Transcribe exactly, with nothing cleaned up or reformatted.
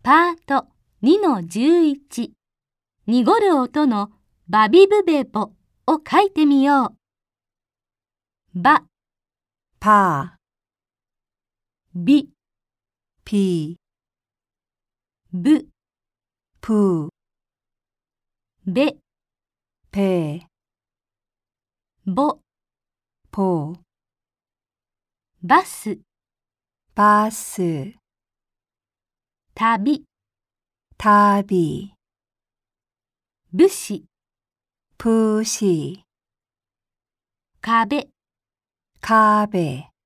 パート にのじゅういち 濁る音のバビブベボを書いてみよう。バ、 パビ、 ー、ピー、 ブ、 プー、 ベ、 ペー、 ボ、 ポー、 バス、 バス、 旅、 旅、 武士、 プシ、 壁、 壁。